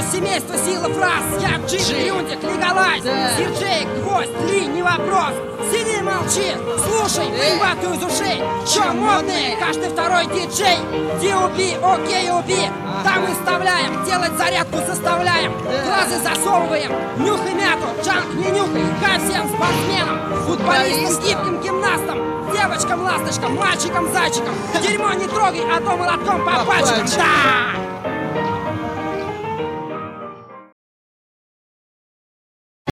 семейство, сила фраз. Я Джи, Юндик, Легалайз, Сирджей, Гвоздь, Ли, не вопрос. Сиди, молчи, слушай, выебатую из ушей. Чё модные, каждый второй диджей. D.O.B, окей, уби. Там мы вставляем, делать зарядку заставляем. Глазы засовываем, нюхай мяту, джанк не нюхай. Ка всем спортсменам, футболистам, гибким гимнастам, девочкам, ласточкам, мальчикам, зайчикам. Дерьмо не трогай, а то молотком по пальчикам. Да!